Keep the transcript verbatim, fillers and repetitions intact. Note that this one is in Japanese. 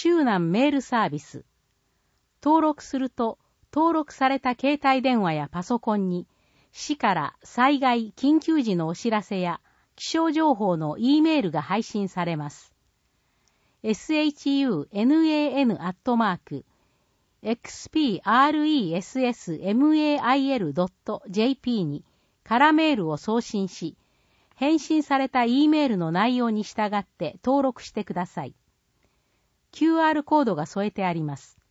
州南メールサービス。登録すると、登録された携帯電話やパソコンに、市から災害・緊急時のお知らせや気象情報の E メールが配信されます。シュナ アットマーク、エックスピーアールイーエスエスメール ドット ジェーピー に空メールを送信し、返信された E メールの内容に従って登録してください。キューアール コードが添えてあります。